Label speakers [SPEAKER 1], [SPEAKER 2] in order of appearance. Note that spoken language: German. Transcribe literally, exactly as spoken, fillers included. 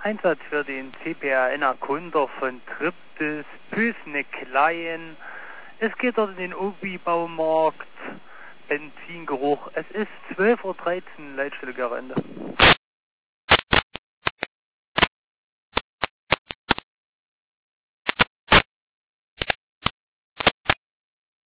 [SPEAKER 1] Einsatz für den C P R N-Erkunder von Triptis, Püßne-Kleien. Es geht dort in den Obi-Baumarkt, Benzingeruch. Es ist zwölf Uhr dreizehn, Leitstelle Gerende.